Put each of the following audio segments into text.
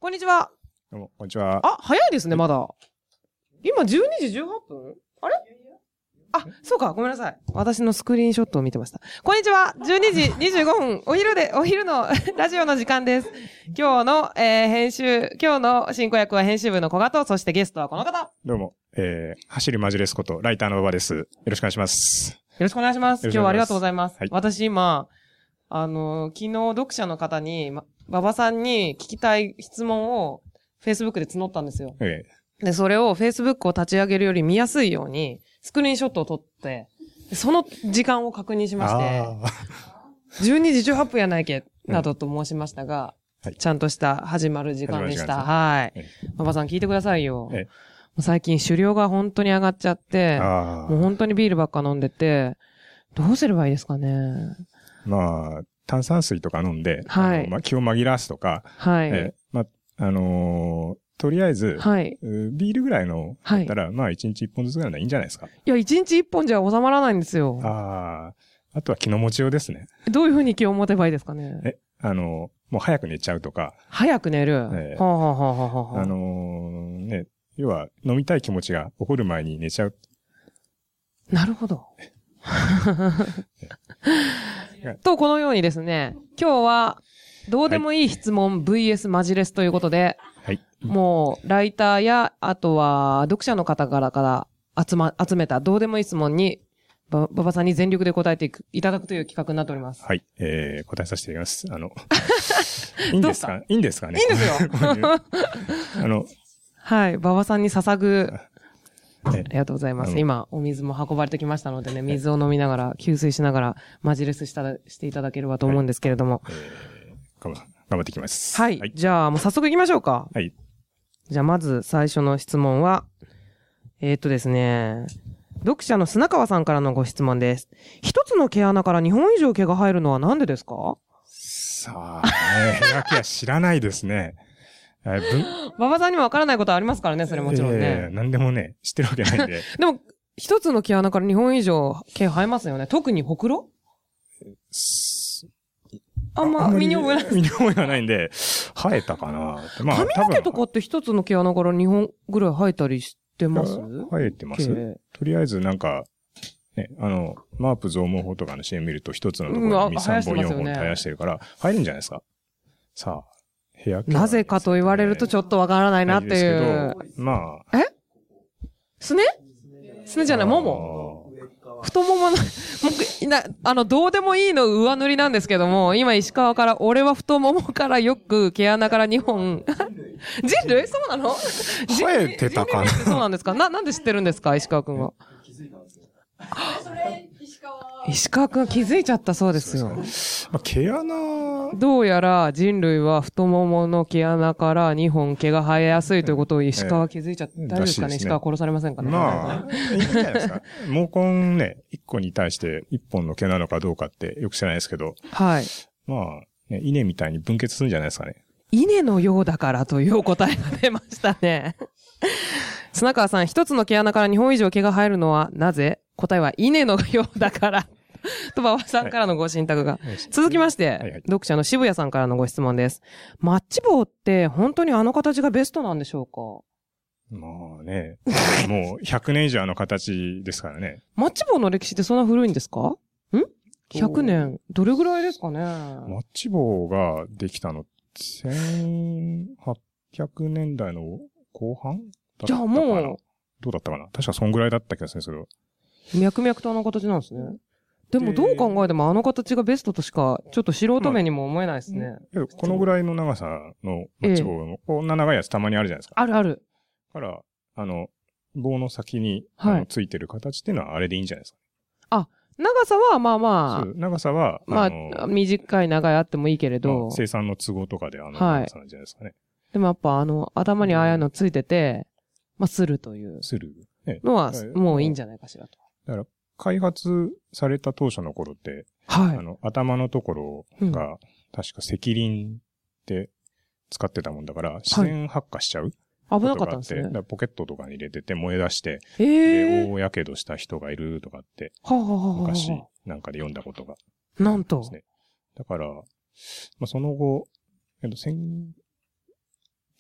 こんにちは。 どうも、こんにちは。 あ、早いですね、まだ。今12時18分？あれ？あ、そうか、ごめんなさい。私のスクリーンショットを見てました。こんにちは。12時25分、お昼のラジオの時間です。今日の、今日の進行役は編集部の小賀と、そしてゲストはこの方。 どうも、走るマジレスこと、ライターの馬場です。よろしくお願いします。 よろしくお願いします。今日はありがとうございます。 はい、 私今、昨日読者の方に、馬場さんに聞きたい質問を Facebook で募ったんですよ。で、それを Facebook を立ち上げるより見やすいように、スクリーンショットを撮って、その時間を確認しまして、12時18分やないけ、などと申しましたが、はい、ちゃんとした始まる時間でした。はい。馬場さん聞いてくださいよ。もう最近酒量が本当に上がっちゃって、もう本当にビールばっか飲んでて、どうすればいいですかね。 まあ、炭酸水とか飲んで、 はい。 気を紛らわすとか、 はい。 とりあえず、 はい。 ビールぐらいのだったら、まあ1日1本ずつぐらいのいいんじゃないですか。 いや、1日1本じゃ収まらないんですよ。 あとは気の持ちようですね。 どういうふうに気を持てばいいですかね。 もう早く寝ちゃうとか。 早く寝る。 ね、要は飲みたい気持ちが起こる前に寝ちゃう。 なるほど。と、このようにですね、今日は、どうでもいい質問 VS マジレスということで、 はい。 もう、ライターや、あとは、読者の方から集めたどうでもいい質問に、馬場さんに全力で答えていただくという企画になっております。 はい。答えさせていただきます。いいんですか？いいんですかね？ いいんですよ。はい。馬場さんに捧ぐ、ありがとうございます。今、お水も運ばれてきましたのでね、水を飲みながら、給水しながら、マジレスしていただければと思うんですけれども。 頑張っていきます。 はい。じゃあ、もう早速行きましょうか。 はい。 じゃあ、まず最初の質問は、ですね、読者の砂川さんからのご質問です。一つの毛穴から2本以上毛が生えるのはなんでですか？ さあ、毛書きは知らないですね。 馬場さんにもわからないことはありますからね、それもちろんね。 何でもね、知ってるわけないんで。 でも、一つの毛穴から2本以上毛生えますよね。特にほくろ？あんま身に覚えない。 身に覚えがないんで、生えたかな。 まあ、髪の毛とかって一つの毛穴から2本ぐらい生えたりしてます？ 生えてます。とりあえずなんか、ね、マープ増毛法とかの CM 見ると一つのところに2、3本、4本生やしてるから、生えるんじゃないですか。さあ、部屋なぜかと言われるとちょっとわからないなっていう。 まあ。 すねじゃない、もも。太ももの、どうでもいいの上塗りなんですけども、今石川から、俺は太ももからよく毛穴から2本。人類そうなの？ 生えてたかな？ そうなんですか？なんで知ってるんですか石川くんは。石川くん気づいちゃったそうですよ。 毛穴どうやら人類は太ももの毛穴から2本毛が生えやすいということを石川気づいちゃった。大丈夫ですかね？石川殺されませんかね？ まあ、いいんじゃないですか。毛根ね、1個に対して1本の毛なのかどうかってよく知らないですけど。 はい。 まあ、ね、稲みたいに分結するんじゃないですかね。 稲のようだからというお答えが出ましたね。砂川さん、一つの毛穴から2本以上毛が生えるのはなぜ？答えは稲のようだから。と馬場さんからのご信託が。続きまして、読者の渋谷さんからのご質問です。マッチ棒って本当にあの形がベストなんでしょうか？ まあね、もう100年以上あの形ですからね。 マッチ棒の歴史ってそんな古いんですか？100年。どれぐらいですかね？ マッチ棒ができたの、1800年代の後半じゃあもう、 どうだったかな？確かそんぐらいだった気がする、それは。 脈々とあの形なんですね。でもどう考えてもあの形がベストとしか、ちょっと素人目にも思えないですね。 このぐらいの長さのマッチ棒の、こんな長いやつたまにあるじゃないですか。 あるある。 だから、棒の先に、ついてる形っていうのはあれでいいんじゃないですか。 あ、長さはまあまあ。 長さは、 まあ、短い長いあってもいいけれど。 生産の都合とかで長さなんじゃないですかね。 でもやっぱ頭にああいうのついてて、まあ、するという。のは、もういいんじゃないかしらと。 だから、開発された当初の頃って、頭のところが、確か石林って使ってたもんだから、自然発火しちゃう。 危なかったんですね。 ポケットとかに入れてて燃え出して、で、大やけどした人がいるとかって、昔なんかで読んだことが。 なんと。 だから、その後、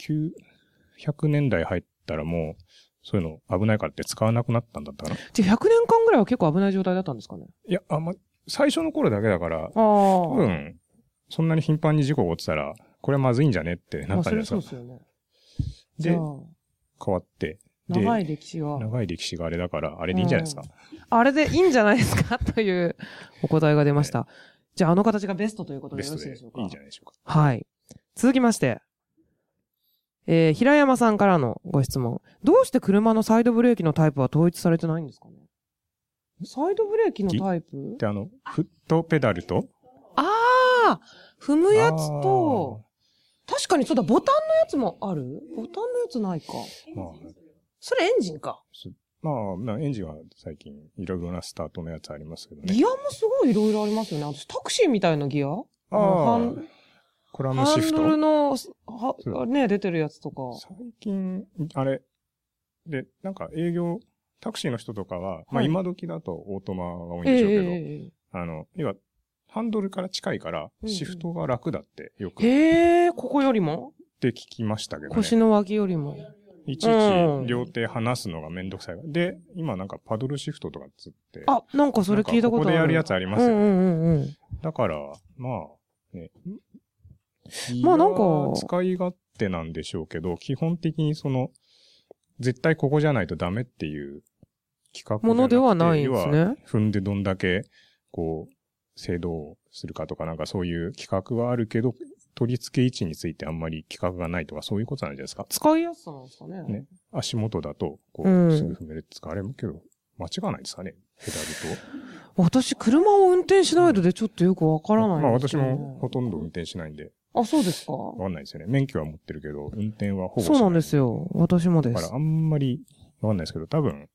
900年代入ったらもう、そういうの危ないからって使わなくなったんだったかな。 じゃあ100年間ぐらいは結構危ない状態だったんですかね。 いや、最初の頃だけだから、多分、そんなに頻繁に事故が起きたら、これはまずいんじゃねってなったんじゃないですか。 そうですよね。 で、変わって、 長い歴史があれだから、あれでいいんじゃないですか。 あれでいいんじゃないですかというお答えが出ました。じゃあ形がベストということでよろしいでしょうか。 いいんじゃないでしょうか。 はい。続きまして、平山さんからのご質問。どうして車のサイドブレーキのタイプは統一されてないんですかね？サイドブレーキのタイプで、フットペダルと踏むやつと、確かにそうだ、ボタンのやつもある？ボタンのやつないか。それエンジンか。 エンジンは最近いろいろなスタートのやつありますけどね。 ギアもすごいいろいろありますよね。私タクシーみたいなギア？ コラムシフト。 ハンドルの、ね、出てるやつとか。 最近、あれ、で、なんかタクシーの人とかは、今時だとオートマが多いんでしょうけど、要は、ハンドルから近いから、シフトが楽だってよく。 ここよりもって聞きましたけどね。 腰の脇よりも。 いちいち両手離すのがめんどくさい。で、今なんかパドルシフトとかつって。 なんかそれ聞いたことある。 ここでやるやつありますよね。だから、ね。 なんか。 使い勝手なんでしょうけど、基本的に絶対ここじゃないとダメっていう企画ものではないんですね。 踏んでどんだけ、精度をするかとかなんかそういう企画はあるけど、取り付け位置についてあんまり企画がないとかそういうことなんじゃないですか。 使いやすさなんですかね。 ね。足元だと、すぐ踏めるって使われるけど、間違わないですかね。ペダルと。 私、車を運転しないのでちょっとよくわからないんですけど、私もほとんど運転しないんで。 そうですか。 わかんないですよね。免許は持ってるけど、運転はほぼしない。そうなんですよ。私もです。 だからあんまりわかんないですけど、多分、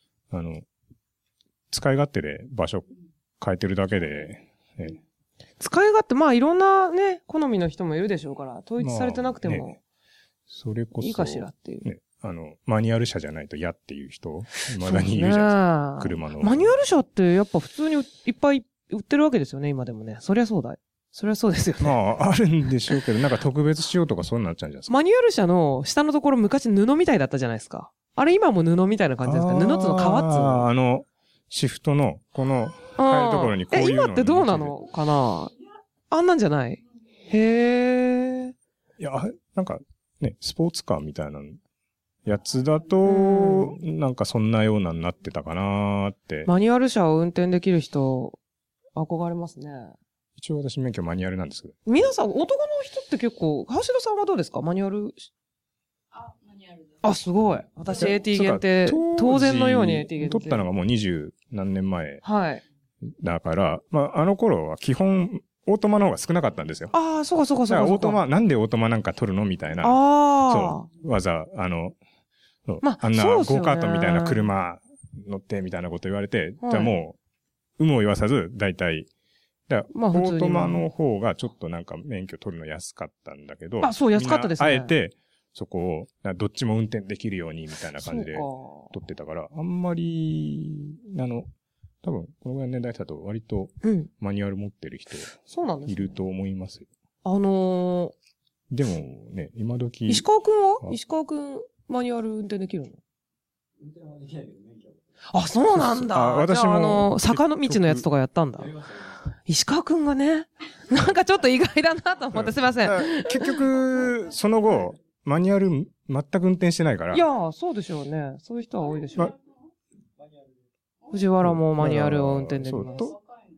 使い勝手で場所変えてるだけで、 使い勝手、いろんなね、好みの人もいるでしょうから、統一されてなくても、 それこそ、 いいかしらっていう。 ね、マニュアル車じゃないと嫌っていう人、未だにいるじゃないですか。車の。 マニュアル車ってやっぱ普通にいっぱい売ってるわけですよね、今でもね。そりゃそうだ。そりゃそうですよね。 あるんでしょうけど、なんか特別仕様とかそうなっちゃうんじゃないですか。 マニュアル車の下のところ昔布みたいだったじゃないですか。あれ今も布みたいな感じですか？布つの皮っつうの。 シフトの、この、変えるところにこういうの。 今ってどうなのかな？あんなんじゃない？へー。 いや、なんかね、スポーツカーみたいなやつだと、なんかそんなようなになってたかなーって。 マニュアル車を運転できる人、憧れますね。 一応私免許マニュアルなんですけど。 皆さん、男の人って結構、橋田さんはどうですか？マニュアル。 マニュアルです。 すごい。私 AT 限定、当然のように AT 限定。 取ったのがもう20何年前。 はい。 だから、あの頃は基本、オートマの方が少なかったんですよ。 そうか。 オートマ、なんでオートマなんか取るのみたいな。そう。あんなゴーカートみたいな車乗ってみたいなこと言われて、じゃあもう、有無を言わさず、大体、オートマの方がちょっとなんか免許取るの安かったんだけど。 そう、安かったですね。 あえて、そこを、どっちも運転できるようにみたいな感じで取ってたから、あんまり、多分、このぐらいの年代だと割と、マニュアル持ってる人、いると思いますよ。 でもね、今時。 石川くん、マニュアル運転できるの？ 運転はできないけど免許。 そうなんだ。 私も。 坂の道のやつとかやったんだ。石川くんがね、なんかちょっと意外だなと思って、すいません。 結局、その後、マニュアル全く運転してないから。 いやそうでしょうね。そういう人は多いでしょう。藤原もマニュアルを運転できます。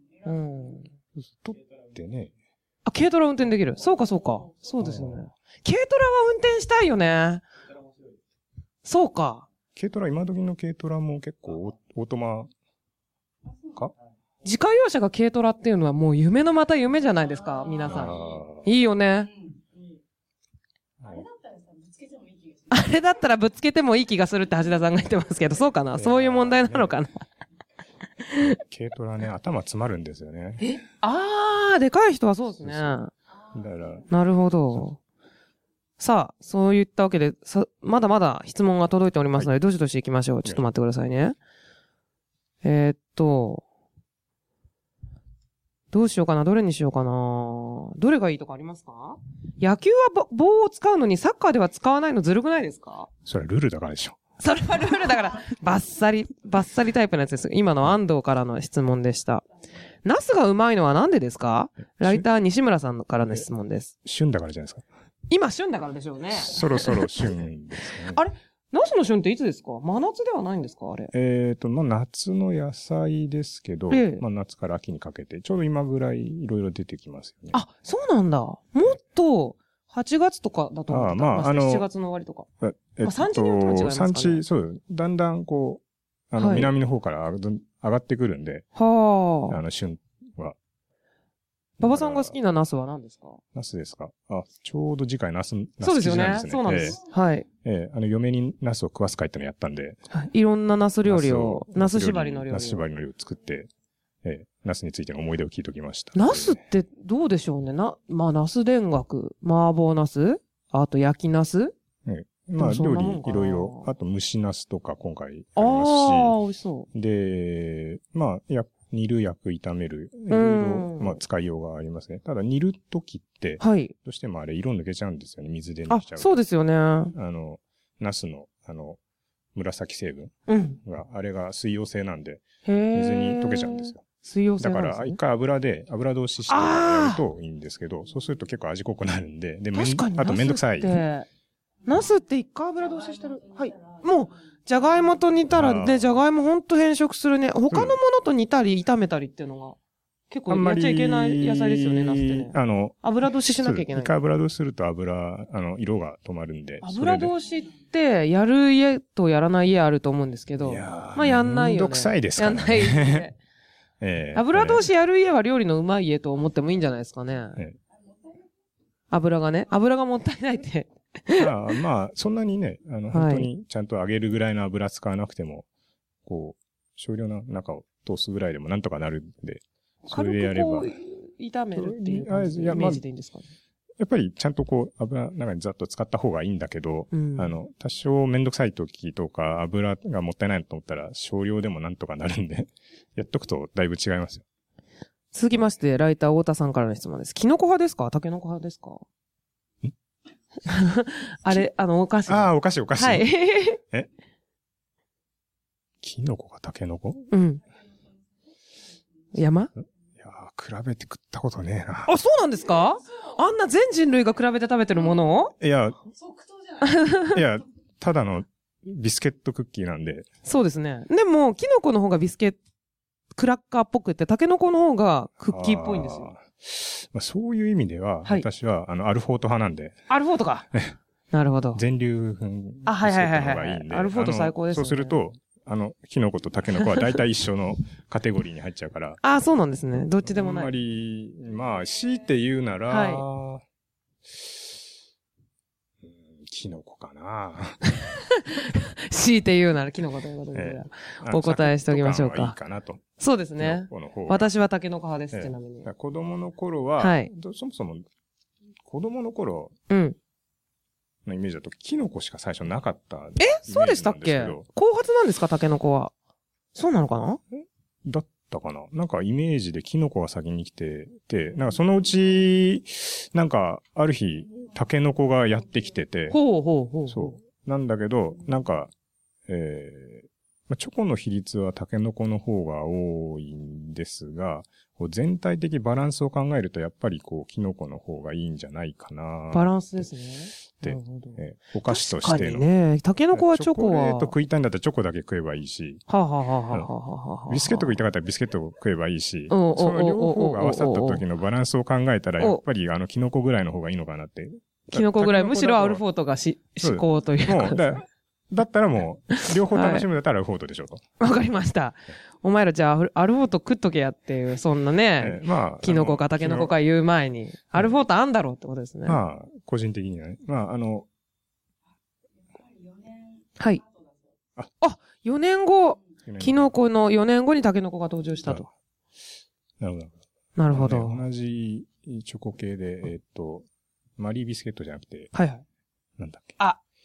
取ってね。 軽トラ運転できる。そうか。そうですよね。軽トラは運転したいよね。そうか。 軽トラ、今時の軽トラも結構オートマか？ 自家用車が軽トラっていうのはもう夢のまた夢じゃないですか、皆さん。いいよね。あれだったらぶつけてもいい気がするって橋田さんが言ってますけど、そうかな？そういう問題なのかな？ 軽トラね、頭詰まるんですよね。 でかい人はそうですね。なるほど。さあ、そういったわけで、まだまだ質問が届いておりますので、どしどし行きましょう。ちょっと待ってくださいね。 どうしようかな、どれにしようかな。どれがいいとかありますか？野球は棒を使うのにサッカーでは使わないのずるくないですか？ それはルールだからでしょ。 それはルールだから、バッサリタイプのやつです。今の安藤からの質問でした。ナスがうまいのはなんでですか？ライター西村さんからの質問です。 旬だからじゃないですか。 今旬だからでしょうね。 そろそろ旬ですね。 あれナスの旬っていつですか？真夏ではないんですかあれ。 まあ、夏の野菜ですけど、まあ、夏から秋にかけて、ちょうど今ぐらいいろいろ出てきますよね。 あ、そうなんだ。もっと、8月とかだと思ってた。 まあ、 7月の終わりとか。産地によっても違いますかね。産地、そう、だんだんこう、はい、南の方から上がってくるんで、はあ。旬は。馬場さんが好きなナスは何ですか？ナスですか？ちょうど次回ナスそうですよね。そうなんです。はい。 嫁にナスを食わす会ってのやったんで。 はい。いろんなナス料理を、ナス縛りの料理を。 ナス縛りの料理を作って、ナスについての思い出を聞いておきました。 ナスってどうでしょうね。まあ、ナス田楽、麻婆ナス、あと焼きナス？ まあ、料理いろいろ、あと蒸しナスとか今回ありますし。 美味しそう。 で、まあ、煮る、焼く、炒める、いろいろ、まあ、使いようがありますね。ただ、煮るときって、はい。どうしてもあれ、色抜けちゃうんですよね。水で抜けちゃう。 そうですよね。 ナスの、紫成分が、あれが水溶性なんで、水に溶けちゃうんですよ。 水溶性だから、一回油通ししてやるといいんですけど、そうすると結構味濃くなるんで、あとめんどくさい。 ナスって一回油通ししてる。はい。もう、じゃがいもと煮たらね、じゃがいもほんと変色するね。他のものと煮たり炒めたりっていうのが、結構やっちゃいけない野菜ですよね、ナスってね。油通ししなきゃいけない。 一回油通しすると色が止まるんで。 油通しって、やる家とやらない家あると思うんですけど。まあやんないよね。 めんどくさいですからね。 やんないですね。油通しやる家は料理のうまい家と思ってもいいんじゃないですかね。油がもったいないって。 まあ、そんなにね、本当にちゃんと揚げるぐらいの油使わなくても、こう、少量な中を通すぐらいでもなんとかなるんで、それでやれば。 軽く炒めるっていう感じイメージでいいんですかね。 やっぱりちゃんとこう、油中にざっと使った方がいいんだけど、多少めんどくさい時とか、油がもったいないと思ったら、少量でもなんとかなるんで、やっとくとだいぶ違いますよ。 続きまして、ライター太田さんからの質問です。キノコ派ですか？タケノコ派ですか？あれ、お菓子。 お菓子。 はい。 キノコかタケノコ？ うん。山？ いや比べて食ったことねえな。 あ、そうなんですか？あんな全人類が比べて食べてるものを？ いや、ただのビスケットクッキーなんで。 そうですね。でも、キノコの方がクラッカーっぽくて、タケノコの方がクッキーっぽいんですよ。 まあ、そういう意味では、私は、アルフォート派なんで。 アルフォートか。なるほど。 全粒粉ビスケットの方がいいんで。 アルフォート最高ですね。 そうすると、キノコとタケノコは大体一緒のカテゴリーに入っちゃうから。 そうなんですね。どっちでもない。 あんまり、まあ、強いて言うなら、キノコかな。 強いて言うならキノコということで、お答えしておきましょうか。 いいかなと。 そうですね。私はタケノコ派です、ちなみに。 子供の頃は、そもそも、子供の頃のイメージだと、キノコしか最初なかった。 そうでしたっけ？後発なんですか、タケノコは。そうなのかな？ だったかな？なんかイメージでキノコが先に来て、なんかそのうち、なんか、ある日、タケノコがやってきてて、そう。なんだけど、なんか、チョコの比率はタケノコの方が多いんですが、全体的バランスを考えると、やっぱりキノコの方がいいんじゃないかな。 バランスですね。 で、お菓子としての。 確かにね。タケノコはチョコは。 チョコレート食いたいんだったらチョコだけ食えばいいし。ビスケット食いたかったらビスケットを食えばいいし。その両方が合わさった時のバランスを考えたら、やっぱりキノコぐらいの方がいいのかなって。 キノコぐらい、むしろアルフォートが思考というか。 だったらもう、両方楽しむんだったらアルフォートでしょと。 わかりました。お前らじゃあ、アルフォート食っとけやっていう、そんなね、キノコかタケノコか言う前に、アルフォートあんだろうってことですね。 まあ、個人的にはね。まあ、 はい。4年後、キノコの4年後にタケノコが登場したと。 なるほど。 なるほど。 同じチョコ系で、マリービスケットじゃなくて、 はいはい。 なんだっけ。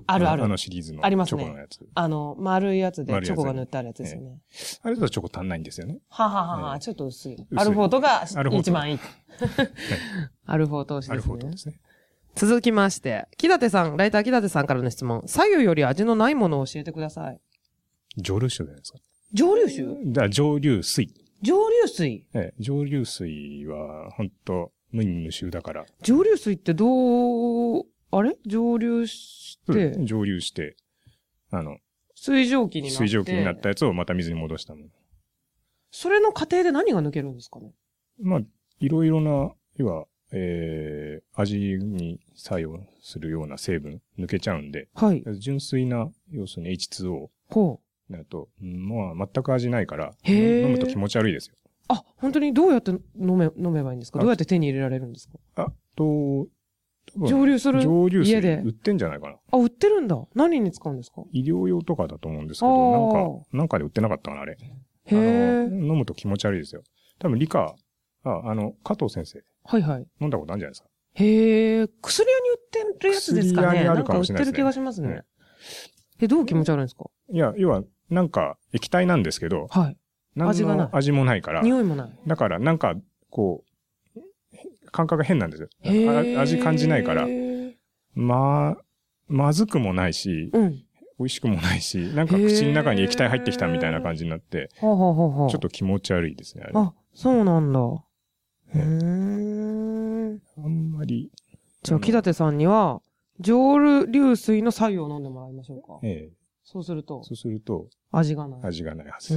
あるある。 シリーズの。 ありますね。 チョコのやつ。 丸いやつでチョコが塗ってあるやつですよね。 あれだとチョコ足んないんですよね。 はははは、ちょっと薄い。アルフォートが一番いい。アルフォート推しですね。 アルフォートですね。 続きまして、ライター木立さんからの質問。左右より味のないものを教えてください。 蒸留酒じゃないですか。 蒸留酒？ 蒸留水。 蒸留水？ 蒸留水は、ほんと、無味無臭だから。 蒸留水って蒸留して、 蒸留して、 水蒸気になったやつをまた水に戻したもの。 それの過程で何が抜けるんですかね？ まあ、いろいろな、要は、味に作用するような成分抜けちゃうんで、 はい。 純粋な、要するに H2O ほう。なると、まあ、全く味ないから、 飲むと気持ち悪いですよ。 あ、本当にどうやって飲めばいいんですか？どうやって手に入れられるんですか？蒸留する家で売ってんじゃないかな。 あ、売ってるんだ。何に使うんですか？ 医療用とかだと思うんですけど、なんかで売ってなかったかな、あれ。飲むと気持ち悪いですよ。多分加藤先生。 はいはい。 飲んだことあるんじゃないですか。 へえ、薬屋に売ってるやつですかね。 薬屋にあるかもしれないですね。 なんか売ってる気がしますね。どう気持ち悪いんですか？ いや、要は、なんか液体なんですけど、 はい。味がない。 味もないから。 匂いもない。 だから、なんか、感覚が変なんですよ。味感じないから。まずくもないし、美味しくもないし、なんか口の中に液体入ってきたみたいな感じになって、ちょっと気持ち悪いですね、あれ。 あ、そうなんだ。 あんまり。 じゃあ、木立さんには、蒸留水の白湯を飲んでもらいましょうか。そうすると、味がない。 味がないはず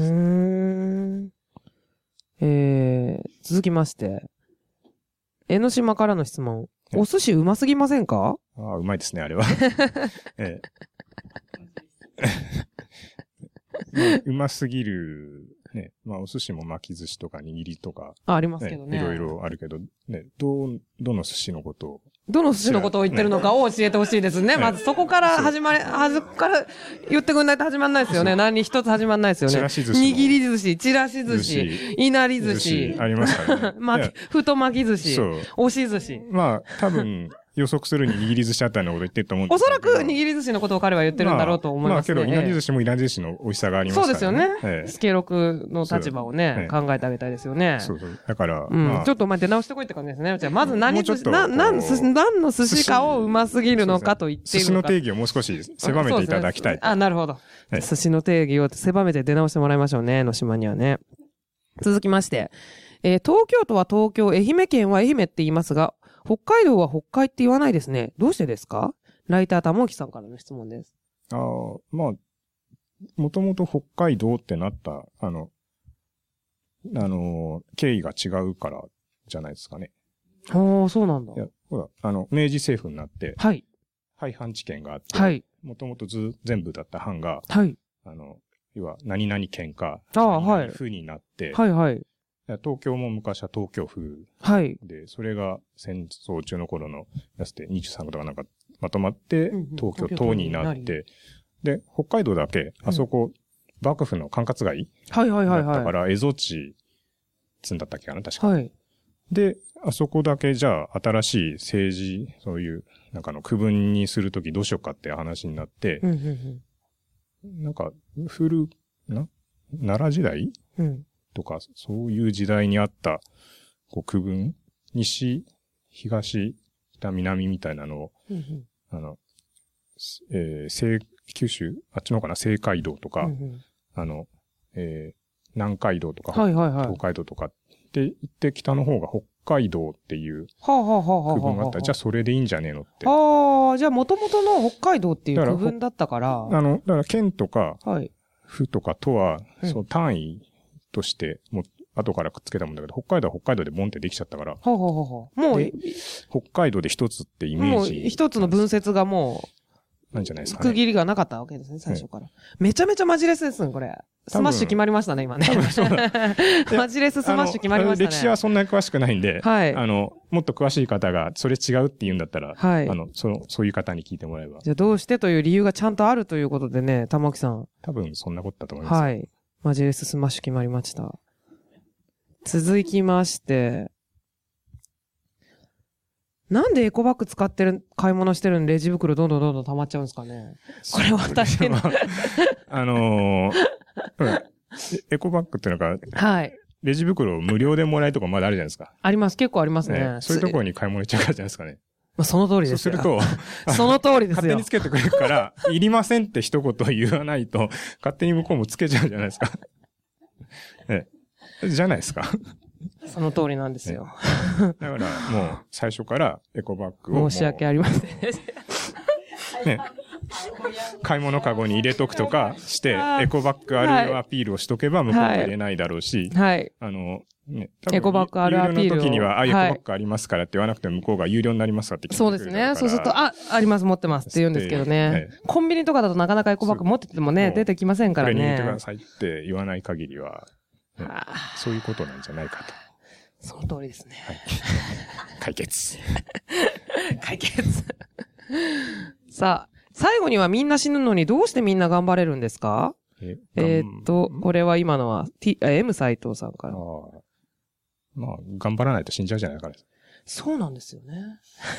です。続きまして、江ノ島からの質問。お寿司うますぎませんか？ うまいですね、あれは。うますぎる、ね。まあ、お寿司も巻き寿司とか握りとか。 ありますけどね。 いろいろあるけど、ね、どの寿司のことを。 どの寿司のことを言ってるのかを教えてほしいですね。まずそこからから言ってくんないと始まんないですよね。何一つ始まんないですよね。 ちらし寿司。 握り寿司、ちらし寿司、いなり寿司。 ありますからね。 太巻き寿司。押し寿司。 まあ、多分、予測するに握り寿司あたりのこと言ってると思うんですけど。 おそらく握り寿司のことを彼は言ってるんだろうと思いますね。 まあけど、いなり寿司もいなり寿司の美味しさがありますからね。 そうですよね。スケロクの立場をね、考えてあげたいですよね。 そう。だから、 ちょっと出直してこいって感じですね。じゃあ、まず何の寿司かをうますぎるのかと言っているのか。 寿司の定義をもう少し狭めていただきたい。 なるほど。寿司の定義を狭めて出直してもらいましょうね、江ノ島にはね。続きまして、東京都は東京、愛媛県は愛媛って言いますが、北海道は北海って言わないですね。どうしてですか？ライター玉木さんからの質問です。 まあ、もともと北海道ってなった、経緯が違うからじゃないですかね。 ああ、そうなんだ。 いや、ほら、明治政府になって、 はい。 廃藩置県があって、 はい。 もともと全部だった藩が、 はい。 要は、何々県か、 はい。 府になって、 はいはい。 東京も昔は東京府。 はい。 で、それが戦争中の頃のやつで23区とかなんかまとまって、東京都になって、で、北海道だけ、あそこ、幕府の管轄外はいはいはいだったから、蝦夷地、つんだったっけかな、確か。 はい。 で、あそこだけじゃあ、新しい政治、そういう、なんかの区分にするときどうしようかって話になって、なんか、奈良時代とか、そういう時代にあった、区分、西、東、北、南みたいなのを、九州、あっちの方かな、西海道とか、南海道とか、東海道とかって言って北の方が北海道っていう区分があったら、じゃあそれでいいんじゃねえのって。 ああ、じゃあ元々の北海道っていう区分だったから。 だから県とか、府とか都は、その単位として、もう後からくっつけたもんだけど、北海道は北海道でボンってできちゃったから。 もう、 北海道で一つってイメージ。 もう一つの分節がもう、なんじゃないですかね。 区切りがなかったわけですね、最初から。めちゃめちゃマジレスですね、これ。スマッシュ決まりましたね、今ね。マジレススマッシュ決まりましたね。 歴史はそんなに詳しくないんで、 はい。 もっと詳しい方が、それ違うって言うんだったら、はい。そういう方に聞いてもらえば。 じゃあどうしてという理由がちゃんとあるということでね、玉木さん。 多分そんなことだと思います。 はい。マジレススマッシュ決まりました。続きまして、 なんでエコバッグ使ってる、買い物してるのにレジ袋どんどん溜まっちゃうんですかね。これ私の。 エコバッグっていうのが、 はい。 レジ袋を無料でもらえるとこまだあるじゃないですか。 あります。結構ありますね。 そういうところに買い物行っちゃうからじゃないですかね。 まあ、その通りですよ。 そうすると、その通りですよ。 勝手につけてくれるから、いりませんって一言言わないと、勝手に向こうもつけちゃうじゃないですか。じゃないですか。 その通りなんですよ。 だからもう最初からエコバッグを。 申し訳ありません。 ね。買い物カゴに入れとくとかして、エコバッグあるアピールをしとけば向こうも入れないだろうし、 はい。 ね、 エコバッグあるアピールを。 有料の時には、エコバッグありますからって言わなくても向こうが有料になりますかって聞いてくれるから。そうですね。 そうすると、あります、持ってますって言うんですけどね。コンビニとかだとなかなかエコバッグ持っててもね、出てきませんからね。 これに入れてくださいって言わない限りは、そういうことなんじゃないかと。 その通りですね。 はい、解決。 解決。さあ、最後にはみんな死ぬのにどうしてみんな頑張れるんですか？これは今のは、M 斎藤さんから。 まあ、頑張らないと死んじゃうじゃないから。 そうなんですよね。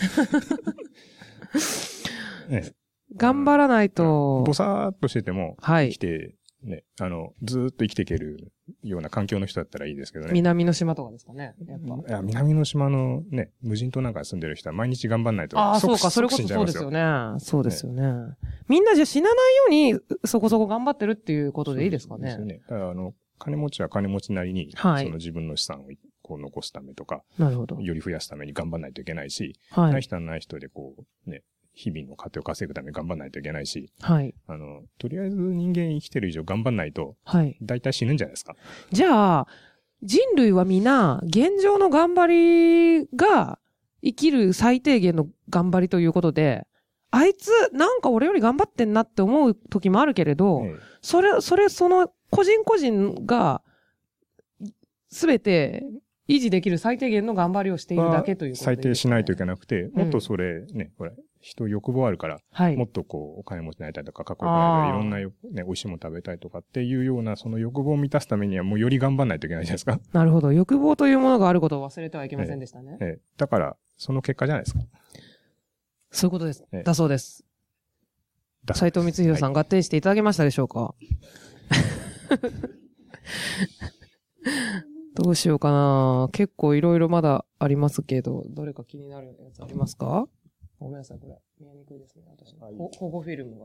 頑張らないと。 ぼさーっとしてても、 はい。 生きて、ね、ずーっと生きていけるような環境の人だったらいいですけどね。 南の島とかですかね。やっぱ。 いや、南の島のね、無人島なんかに住んでる人は毎日頑張んないと。 そうか、それこそそうですよね。そうですよね。みんなじゃ死なないように、そこそこ頑張ってるっていうことでいいですかね。 そうですよね。だから金持ちは金持ちなりに、その自分の資産をこう残すためとか、 なるほど。 より増やすために頑張らないといけないし、ない人はない人でこう、ね、日々の糧を稼ぐために頑張らないといけないし、 はい。 とりあえず人間生きてる以上頑張らないと、 はい。 大体死ぬんじゃないですか。 じゃあ、人類は皆、現状の頑張りが生きる最低限の頑張りということで、あいつ、なんか俺より頑張ってんなって思う時もあるけれど、その個人個人が、すべて維持できる最低限の頑張りをしているだけということで、 最低しないといけなくて、もっとそれね、ほら、人欲望あるから、 はい、 もっとこう、お金持ちになりたいとか、かっこよくなりたいとか、いろんなね、美味しいもの食べたいとかっていうような、その欲望を満たすためにはもうより頑張らないといけないじゃないですか。 なるほど。欲望というものがあることを忘れてはいけませんでしたね。 だから、その結果じゃないですか。 そういうことです。だそうです。斉藤光弘さん、合点していただけましたでしょうか？どうしようかな。結構いろいろまだありますけど、どれか気になるやつありますか？ごめんなさい、これ。見えにくいですね、私の。保護フィルムが。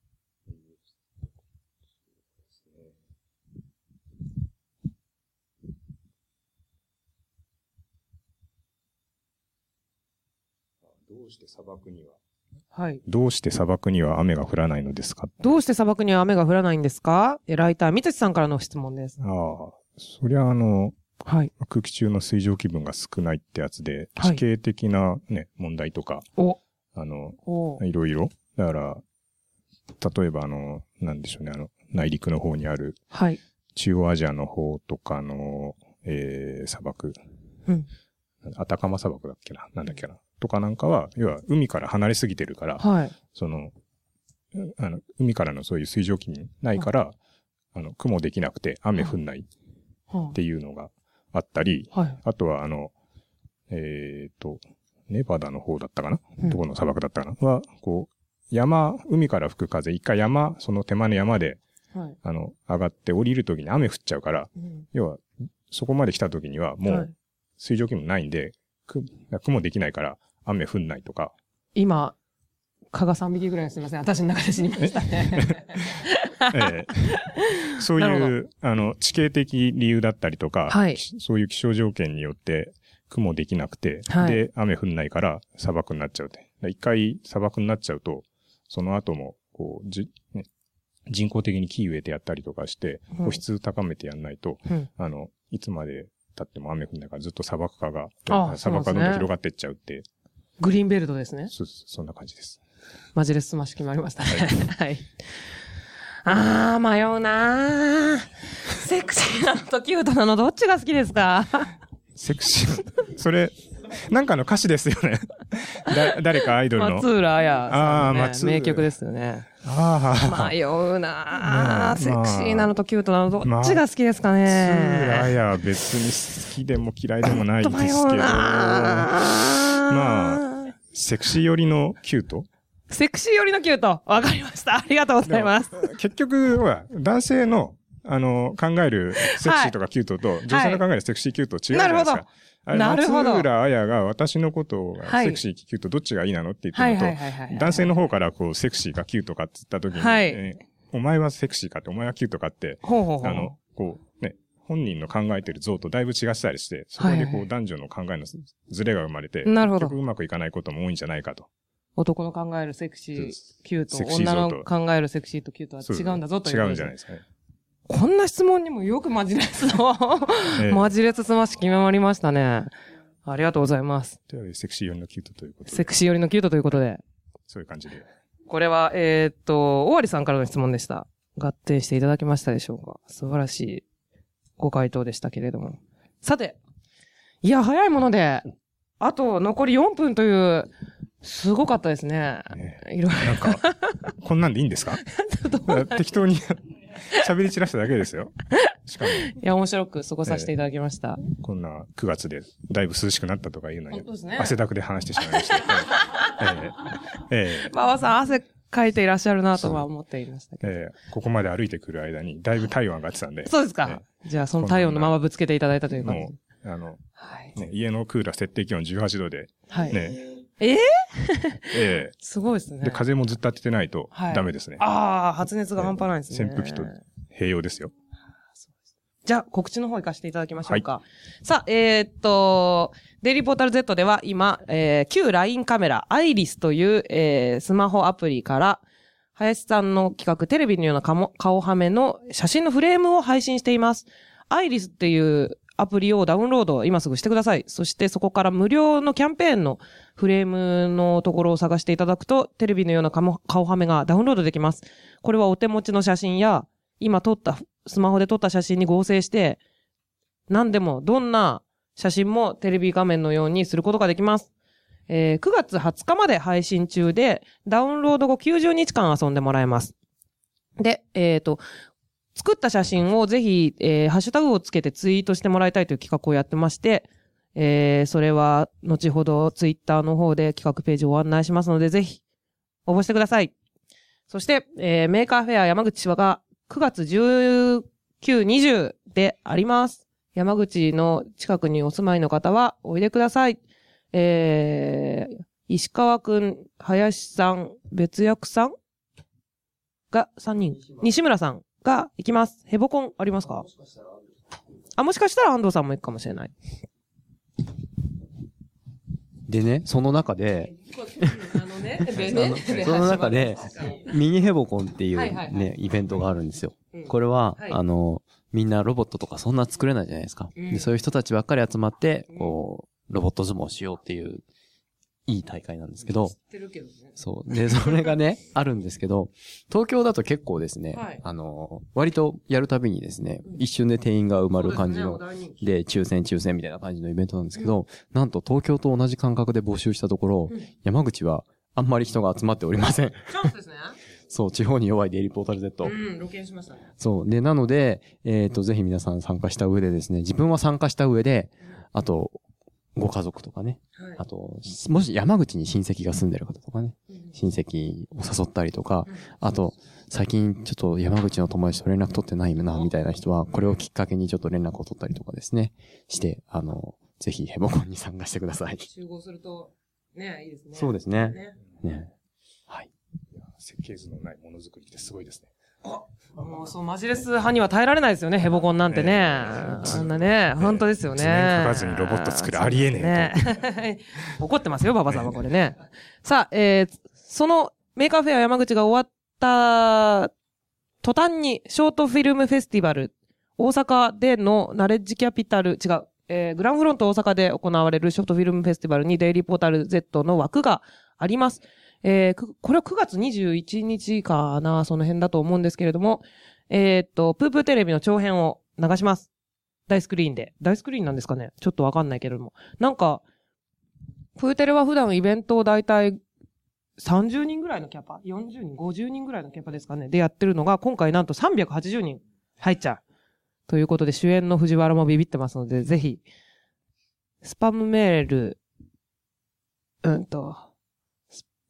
どうして砂漠にははい。 どうして砂漠には雨が降らないのですか？ どうして砂漠には雨が降らないんですか？ライター、三つさんからの質問です。 そりゃはい。 空気中の水蒸気分が少ないってやつで、地形的なね、問題とか、いろいろ。だから、例えばなんでしょうね、内陸の方にある、 はい。 中央アジアの方とかの、砂漠。 うん。 アタカマ砂漠だっけな、なんだっけな。とかなんかは、要は海から離れすぎてるから、 はい。 海からのそういう水蒸気ないから、雲できなくて雨降んないっていうのがあったり、 はい。 あとはネバダの方だったかな、どこの砂漠だったかなは、こう、海から吹く風、一回その手前の山で、 はい。 上がって降りるときに雨降っちゃうから、要は、そこまで来たときにはもう、水蒸気もないんで、雲できないから雨降んないとか。 今、蚊が3匹ぐらいすみません。私の中で死にましたね。 そういう、地形的理由だったりとか、 はい、 そういう気象条件によって雲できなくて、 はい、 で、雨降んないから砂漠になっちゃうって。一回砂漠になっちゃうと、その後も、こう、人工的に木植えてやったりとかして、保湿高めてやんないと、いつまで経っても雨降んないからずっと砂漠化が、砂漠がどんどん広がっていっちゃうって。 グリーンベルトですね。 そんな感じです。 マジレスマ式もありましたね。はい。迷うなぁ。セクシーなのとキュートなのどっちが好きですか？ セクシー。それ、なんかの歌詞ですよね。誰かアイドルの。 松浦綾さんの、ね、名曲ですよね。迷うなぁ。セクシーなのとキュートなのどっちが好きですかね？ 松浦綾別に好きでも嫌いでもないですけど。 迷うなぁ。 セクシー寄りのキュート？ セクシー寄りのキュート。わかりました。ありがとうございます。 結局は、男性の、考えるセクシーとかキュートと、女性の考えるセクシーキュート違うじゃないですか。なるほど。松浦綾が私のことがセクシー、キュートどっちがいいなのって言ってると、男性の方からこう、セクシーかキュートかって言った時に、お前はセクシーかって、お前はキュートかって、こう、ね、本人の考えてる像とだいぶ違ってたりして、そこでこう、男女の考えのズレが生まれて、結局うまくいかないことも多いんじゃないかと。 男の考えるセクシー、キュート、女の考えるセクシーとキュートは違うんだぞという。 違うんじゃないですかね。 こんな質問にもよくマジレスの、マジレススマッシュ決まりましたね。ありがとうございます。 セクシー寄りのキュートということで。 セクシー寄りのキュートということで。 そういう感じで。 これは、尾張さんからの質問でした。合点していただけましたでしょうか？素晴らしいご回答でしたけれども。さて、いや、早いもので、あと残り4分という、すごかったですね。いろいろ。 なんか、こんなんでいいんですか？適当に喋り散らしただけですよ。しかも。いや、面白く過ごさせていただきました。 こんな9月でだいぶ涼しくなったとかいうのに、汗だくで話してしまいました。 馬場さん、汗かいていらっしゃるなとは思っていましたけど。 ここまで歩いてくる間に、だいぶ体温上がってたんで。 そうですか。じゃあ、その体温のままぶつけていただいたというか。もう、家のクーラー設定気温18度で。 はい。すごいですね。 で、風もずっと当ててないとダメですね。 ああ、発熱が半端ないですね。 扇風機と併用ですよ。 じゃあ、告知の方行かせていただきましょうか。さあ、デイリーポータル Z では今、旧 LINE カメラ、アイリスという、スマホアプリから、林さんの企画、テレビのような顔はめの写真のフレームを配信しています。アイリスっていうアプリをダウンロード今すぐしてください。そしてそこから無料のキャンペーンのフレームのところを探していただくと、テレビのような顔はめがダウンロードできます。これはお手持ちの写真や、今撮ったスマホで撮った写真に合成して、何でもどんな写真もテレビ画面のようにすることができます。9月20日まで配信中で、ダウンロード後90日間遊んでもらえます。で、作った写真をぜひ、ハッシュタグをつけてツイートしてもらいたいという企画をやってまして、それは後ほどツイッターの方で企画ページをご案内しますので、ぜひ応募してください。そして、メーカーフェア山口が9月19、20であります。山口の近くにお住まいの方はおいでください。石川くん、林さん、別役さんが3人。西村さんが行きます。ヘボコンありますか？もしかしたら安藤さんも行くかもしれない。 でね、その中で、その中で、ミニヘボコンっていうね、イベントがあるんですよ。これは、みんなロボットとかそんな作れないじゃないですか。でそういう人たちばっかり集まって、こう、ロボット相撲しようっていう、いい大会なんですけど。知ってるけどね。そう。で、それがね、あるんですけど、東京だと結構ですね、割とやるたびにですね、一瞬で定員が埋まる感じの、で、抽選みたいな感じのイベントなんですけど、なんと東京と同じ感覚で募集したところ、山口はあんまり人が集まっておりません。 チャンスですね。 そう、地方に弱いデイリーポータル Z。 露見しましたね。そう。 で、なので、ぜひ皆さん参加した上でですね、自分は参加した上で、あと、ご家族とかね。はい、あと、もし山口に親戚が住んでる方とかね。親戚を誘ったりとか、あと、最近ちょっと山口の友達と連絡取ってないな、みたいな人は、これをきっかけにちょっと連絡を取ったりとかですね。して、ぜひヘボコンに参加してください。 集合すると、ね、いいですね。 そうですね。ね。 はい。設計図のないものづくりってすごいですね。 もうそう、マジレス派には耐えられないですよね、ヘボコンなんてね。あんなね、本当ですよね。 1年かかずにロボット作る、ありえねえと。怒ってますよ、馬場さんはこれね。さあ、そのメーカーフェア山口が終わった途端にショートフィルムフェスティバル、大阪でのナレッジキャピタル、違う、グランフロント大阪で行われるショートフィルムフェスティバルにデイリーポータル Z の枠があります。これは9月21日かな、その辺だと思うんですけれども、プープーテレビの長編を流します。大スクリーンで。大スクリーンなんですかね？ちょっとわかんないけれども。なんか、プーテレは普段イベントをだいたい30人ぐらいのキャパ ?40 人 ?50 人ぐらいのキャパですかねでやってるのが、今回なんと380人入っちゃう。ということで、主演の藤原もビビってますので、ぜひ、スパムメール、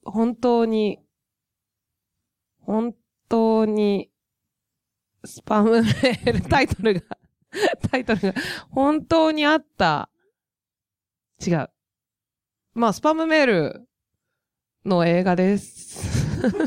本当に、スパムメール、タイトルが、本当にあった。違う。まあ、スパムメールの映画です。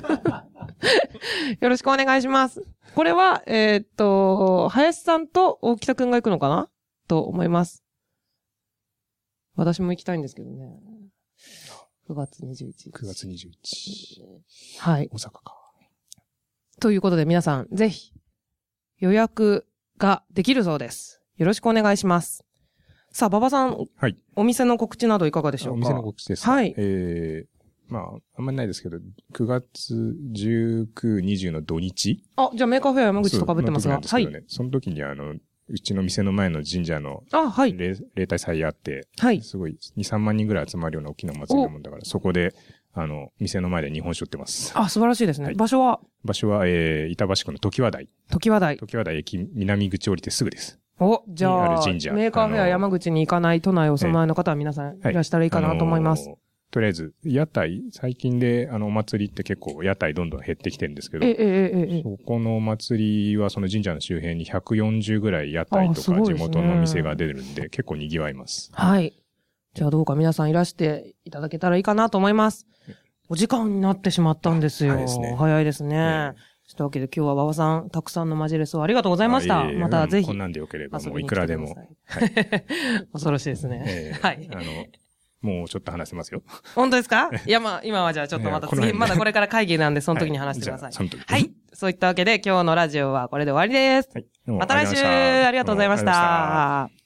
よろしくお願いします。これは、林さんと大北くんが行くのかなと思います。私も行きたいんですけどね。9月21日。 9月21日。 はい。 大阪か。 ということで皆さん、ぜひ、予約ができるそうです。よろしくお願いします。さあ、馬場さん。 はい。 お店の告知などいかがでしょうか？ お店の告知です。 はい。 まあ、あんまりないですけど、9月19、20の土日。 あ、じゃあメーカーフェア山口と被ってますが。 はい。その時にうちの店の前の神社の、 はい。 例大祭あって、 はい。 すごい、2、3万人ぐらい集まるような大きなお祭りなもんだから、そこで、店の前で日本酒売ってます。 あ、素晴らしいですね。 はい、 場所は板橋区の常盤台。 常盤台駅南口降りてすぐです。 じゃあ、メーカーフェア山口に行かない都内お住まいの方は皆さんいらしたらいいかなと思います。 とりあえず、屋台、最近でお祭りって結構屋台どんどん減ってきてるんですけど、そこのお祭りはその神社の周辺に140ぐらい屋台とか地元の店が出るんで、結構賑わいます。はい。 じゃあどうか皆さんいらしていただけたらいいかなと思います。お時間になってしまったんですよ。早いですね。というわけで今日は馬場さん、たくさんのマジレスをありがとうございました。またぜひ。 こんなんでよければもういくらでも。 恐ろしいですね。はい。 もうちょっと話せますよ。 本当ですか？いや、まあ、今はじゃあちょっとまた次、まだこれから会議なんで、その時に話してください。はい。そういったわけで今日のラジオはこれで終わりです。また来週ありがとうございました。